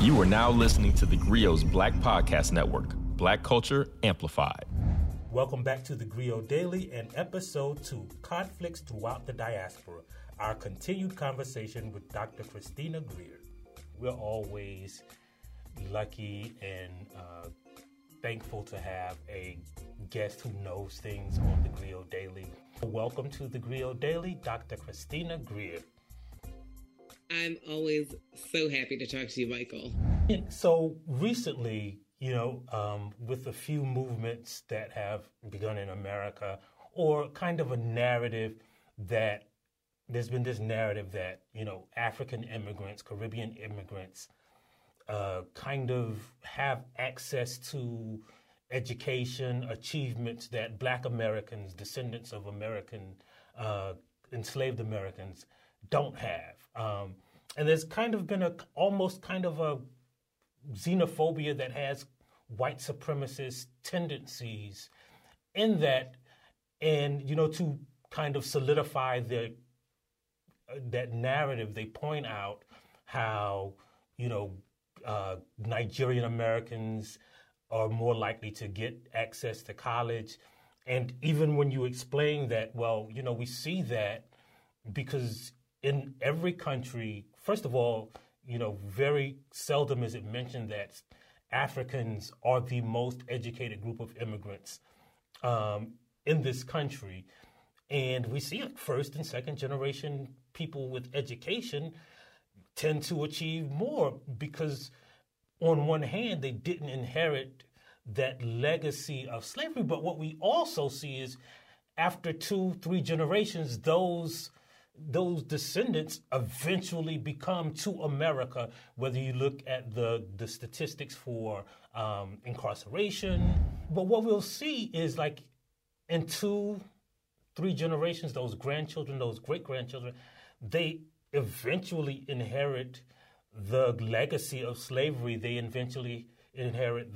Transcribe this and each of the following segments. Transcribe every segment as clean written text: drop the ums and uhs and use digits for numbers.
You are now listening to the Grio's Black Podcast Network, Black Culture Amplified. Welcome back to the Grio Daily and episode 2, Conflicts Throughout the Diaspora, our continued conversation with Dr. Christina Greer. We're always lucky and thankful to have a guest who knows things on the Grio Daily. Welcome to the Grio Daily, Dr. Christina Greer. I'm always so happy to talk to you, Michael. So recently, with a few movements that have begun in America, or kind of a narrative that there's been this narrative that, African immigrants, Caribbean immigrants, kind of have access to education, achievements that Black Americans, descendants of American, enslaved Americans, don't have. And there's kind of been almost kind of a xenophobia that has white supremacist tendencies in that, and, to kind of solidify that narrative, they point out how, Nigerian Americans are more likely to get access to college. And even when you explain that, we see that because in every country, first of all, very seldom is it mentioned that Africans are the most educated group of immigrants in this country. And we see first and second generation people with education tend to achieve more because on one hand, they didn't inherit that legacy of slavery. But what we also see is after 2-3 generations, those descendants eventually become to America, whether you look at the statistics for incarceration. But what we'll see is like in 2-3 generations, those grandchildren, those great-grandchildren, they eventually inherit the legacy of slavery. They eventually inherit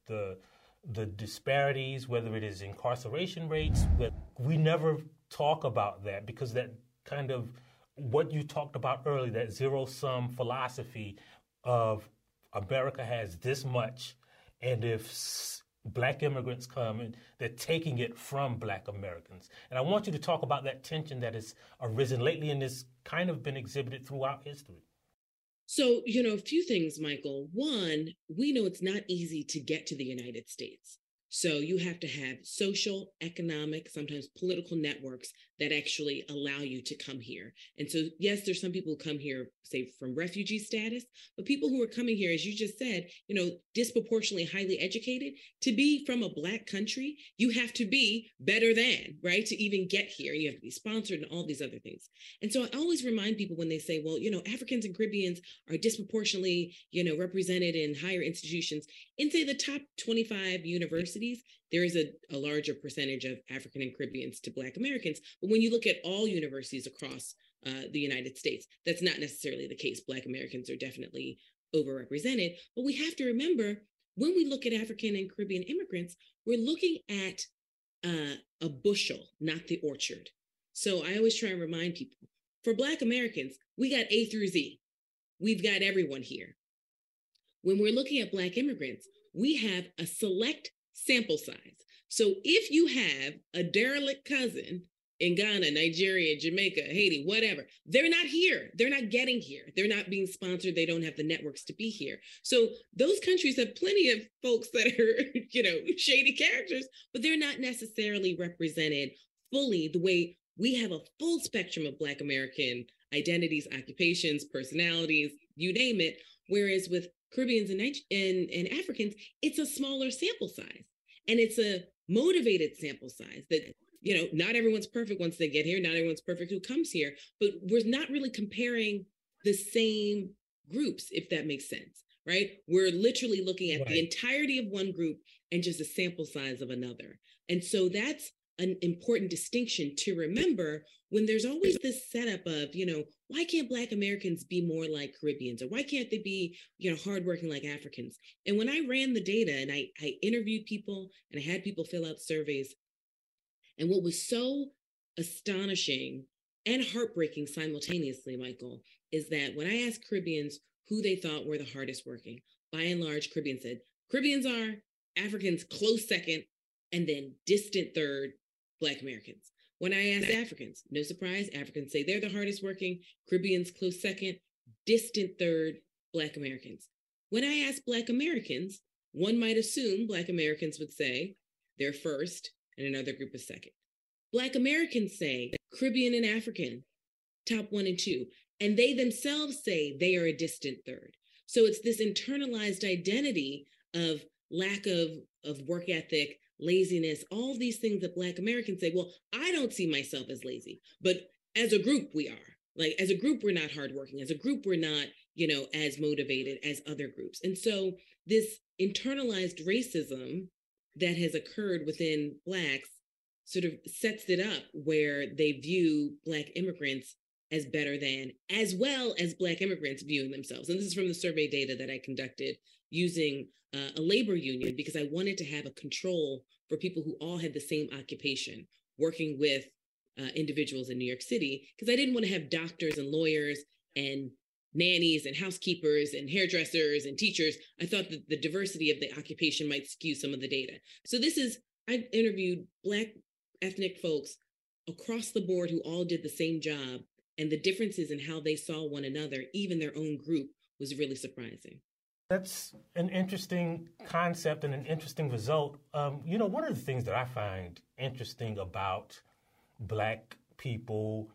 the disparities, whether it is incarceration rates. But we never talk about that because that kind of what you talked about earlier, that zero-sum philosophy of America has this much, and if Black immigrants come and they're taking it from Black Americans. And I want you to talk about that tension that has arisen lately and has kind of been exhibited throughout history. So, a few things, Michael. One, we know it's not easy to get to the United States. So you have to have social, economic, sometimes political networks that actually allow you to come here. And so, yes, there's some people who come here, say, from refugee status, but people who are coming here, as you just said, disproportionately highly educated. To be from a Black country, you have to be better than, right, to even get here. You have to be sponsored and all these other things. And so I always remind people when they say, well, Africans and Caribbeans are disproportionately, represented in higher institutions. In, say, the top 25 universities, there is a larger percentage of African and Caribbeans to Black Americans. But when you look at all universities across the United States, that's not necessarily the case. Black Americans are definitely overrepresented. But we have to remember, when we look at African and Caribbean immigrants, we're looking at a bushel, not the orchard. So I always try and remind people, for Black Americans, we got A through Z. We've got everyone here. When we're looking at Black immigrants, we have a select sample size. So if you have a derelict cousin in Ghana, Nigeria, Jamaica, Haiti, whatever, they're not here. They're not getting here. They're not being sponsored. They don't have the networks to be here. So those countries have plenty of folks that are, shady characters, but they're not necessarily represented fully the way we have a full spectrum of Black American identities, occupations, personalities, you name it. Whereas with Caribbeans and Africans, it's a smaller sample size. And it's a motivated sample size that, not everyone's perfect once they get here. Not everyone's perfect who comes here. But we're not really comparing the same groups, if that makes sense, right? We're literally looking at the entirety of one group and just a sample size of another. And so that's an important distinction to remember when there's always this setup of, why can't Black Americans be more like Caribbeans? Or why can't they be, hardworking like Africans? And when I ran the data and I interviewed people and I had people fill out surveys, and what was so astonishing and heartbreaking simultaneously, Michael, is that when I asked Caribbeans who they thought were the hardest working. By and large, Caribbean said Caribbeans are, Africans close second, and then distant third, Black Americans. When I asked Africans, no surprise, Africans say they're the hardest working, Caribbeans close second, distant third, Black Americans. When I asked Black Americans, one might assume Black Americans would say they're first and another group is second. Black Americans say Caribbean and African, top 1 and 2, and they themselves say they are a distant third. So it's this internalized identity of lack of work ethic, laziness, all these things that Black Americans say, well, I don't see myself as lazy, but as a group, we are. Like, as a group, we're not hardworking. As a group, we're not, as motivated as other groups. And so this internalized racism that has occurred within Blacks sort of sets it up where they view Black immigrants as better than, as well as Black immigrants viewing themselves. And this is from the survey data that I conducted using a labor union, because I wanted to have a control for people who all had the same occupation, working with individuals in New York City, because I didn't want to have doctors and lawyers and nannies and housekeepers and hairdressers and teachers. I thought that the diversity of the occupation might skew some of the data. So I interviewed Black ethnic folks across the board who all did the same job, and the differences in how they saw one another, even their own group, was really surprising. That's an interesting concept and an interesting result. One of the things that I find interesting about Black people,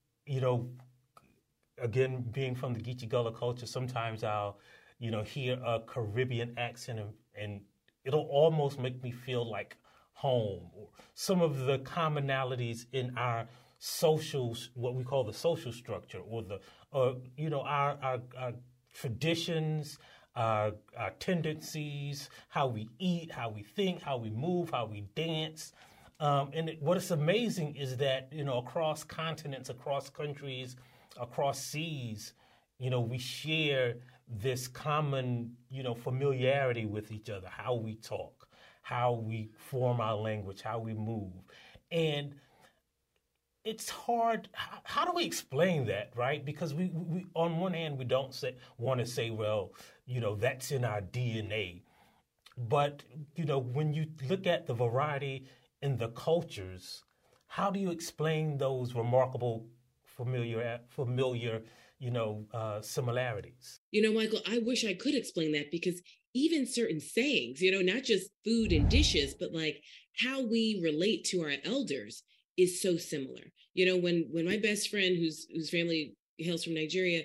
again, being from the Geechee Gullah culture, sometimes I'll, hear a Caribbean accent and it'll almost make me feel like home. Or some of the commonalities in our social, what we call the social structure, or our traditions, our tendencies, how we eat, how we think, how we move, how we dance. What is amazing is that, across continents, across countries, across seas, we share this common, familiarity with each other, how we talk, how we form our language, how we move. And it's hard. How do we explain that, right? Because we on one hand, we don't want to say, well, that's in our DNA. But, when you look at the variety in the cultures, how do you explain those remarkable familiar similarities? Michael, I wish I could explain that, because even certain sayings, not just food and dishes, but like how we relate to our elders is so similar. When my best friend whose family hails from Nigeria,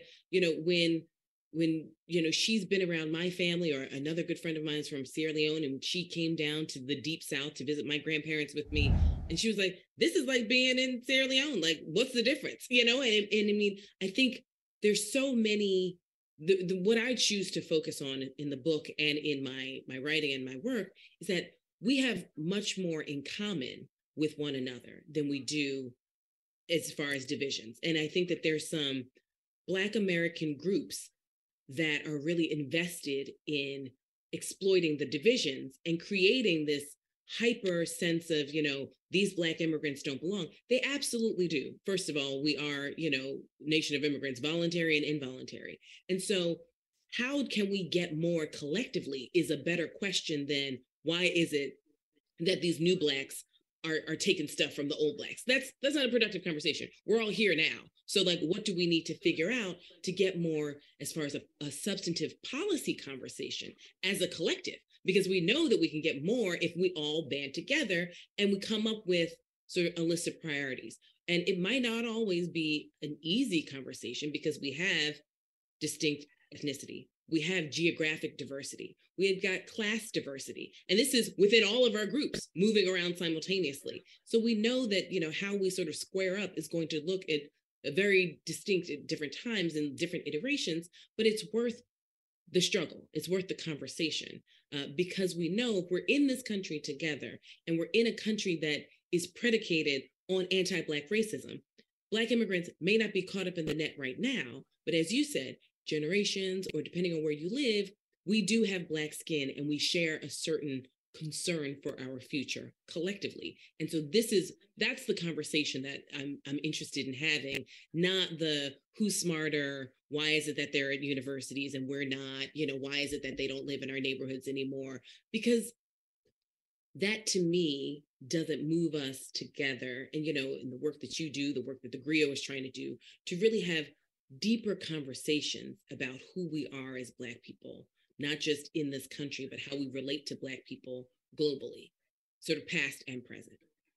when she's been around my family, or another good friend of mine is from Sierra Leone, and she came down to the deep South to visit my grandparents with me, and she was like, this is like being in Sierra Leone. Like, what's the difference? And I mean, I think there's so many, what I choose to focus on in the book and in my writing and my work is that we have much more in common with one another than we do as far as divisions. And I think that there's some Black American groups that are really invested in exploiting the divisions and creating this hyper sense of, these Black immigrants don't belong. They absolutely do. First of all, we are, nation of immigrants, voluntary and involuntary. And so how can we get more collectively is a better question than why is it that these new Blacks are taking stuff from the old Blacks. That's not a productive conversation. We're all here now. So like, what do we need to figure out to get more as far as a substantive policy conversation as a collective? Because we know that we can get more if we all band together and we come up with sort of a list of priorities. And it might not always be an easy conversation because we have distinct ethnicity. We have geographic diversity. We've got class diversity. And this is within all of our groups moving around simultaneously. So we know that, how we sort of square up is going to look at a very distinct at different times and different iterations, but it's worth the struggle. It's worth the conversation because we know if we're in this country together and we're in a country that is predicated on anti-Black racism, Black immigrants may not be caught up in the net right now, but as you said, generations or depending on where you live, we do have Black skin and we share a certain concern for our future collectively. And so that's the conversation that I'm interested in having, not the who's smarter Why is it that they're at universities and we're not? Why is it that they don't live in our neighborhoods anymore? Because that, to me, doesn't move us together. And, in the work that you do, the work that the Griot is trying to do, to really have deeper conversations about who we are as Black people, not just in this country, but how we relate to Black people globally, sort of past and present.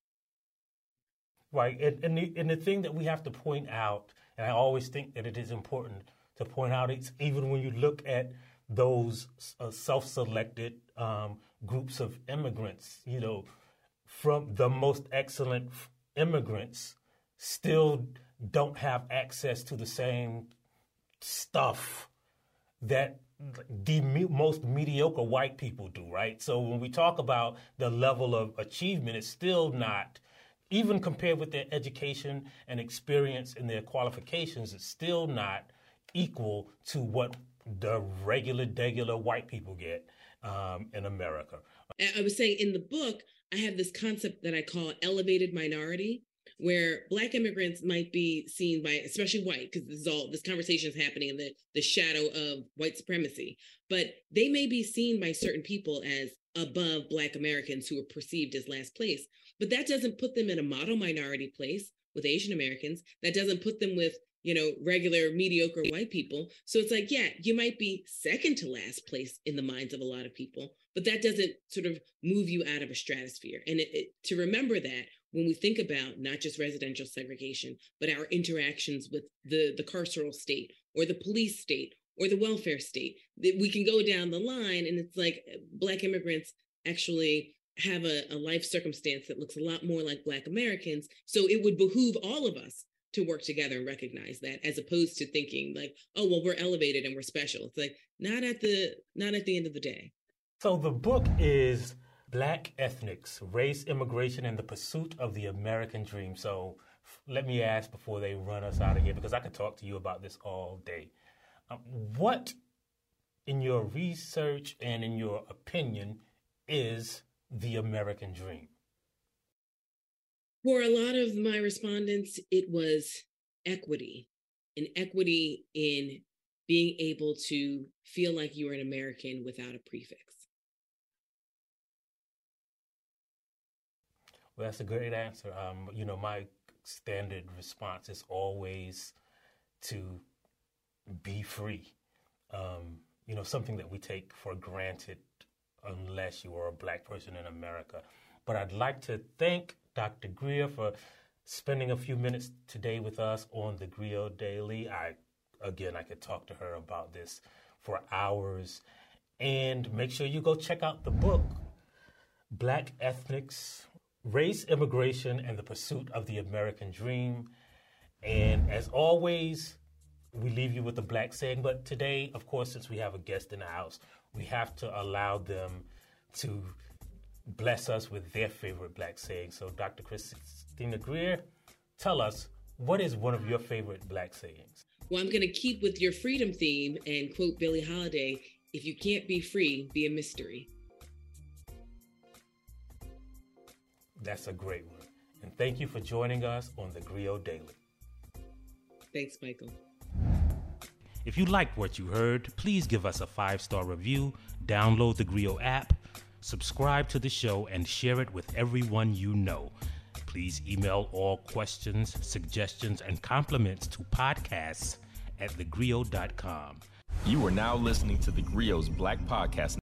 Right. And the thing that we have to point out, and I always think that it is important to point out, it's even when you look at those self-selected groups of immigrants, from the most excellent immigrants still don't have access to the same stuff that the most mediocre white people do, right? So when we talk about the level of achievement, it's still not, even compared with their education and experience and their qualifications, it's still not equal to what the regular white people get in America. I was saying in the book, I have this concept that I call elevated minority, where Black immigrants might be seen by, especially white, because this conversation is happening in the shadow of white supremacy, but they may be seen by certain people as above Black Americans who are perceived as last place. But that doesn't put them in a model minority place with Asian Americans. That doesn't put them with, regular mediocre white people. So it's like, yeah, you might be second to last place in the minds of a lot of people, but that doesn't sort of move you out of a stratosphere. And to remember that when we think about not just residential segregation, but our interactions with the carceral state or the police state or the welfare state, that we can go down the line, and it's like Black immigrants actually have a life circumstance that looks a lot more like Black Americans. So it would behoove all of us to work together and recognize that, as opposed to thinking like, oh, well, we're elevated and we're special. It's like, not at the end of the day. So the book is Black Ethnics, Race, Immigration, and the Pursuit of the American Dream. So let me ask before they run us out of here, because I could talk to you about this all day. What, in your research and in your opinion, is the American dream? For a lot of my respondents, it was equity, and equity in being able to feel like you are an American without a prefix. Well, that's a great answer. My standard response is always to be free. Something that we take for granted unless you are a Black person in America. But I'd like to thank Dr. Grier for spending a few minutes today with us on the Griot Daily. I could talk to her about this for hours. And make sure you go check out the book, Black Ethnics, Race, Immigration, and the Pursuit of the American Dream. And as always, we leave you with a Black saying. But today, of course, since we have a guest in the house, we have to allow them to bless us with their favorite Black saying. So Dr. Christina Grier, tell us, what is one of your favorite Black sayings? Well, I'm going to keep with your freedom theme and quote Billie Holiday, if you can't be free, be a mystery. That's a great one. And thank you for joining us on the Griot Daily. Thanks, Michael. If you liked what you heard, please give us a 5-star review, download the Griot app, subscribe to the show, and share it with everyone you know. Please email all questions, suggestions, and compliments to podcasts@thegriot.com. You are now listening to the Griot's Black Podcast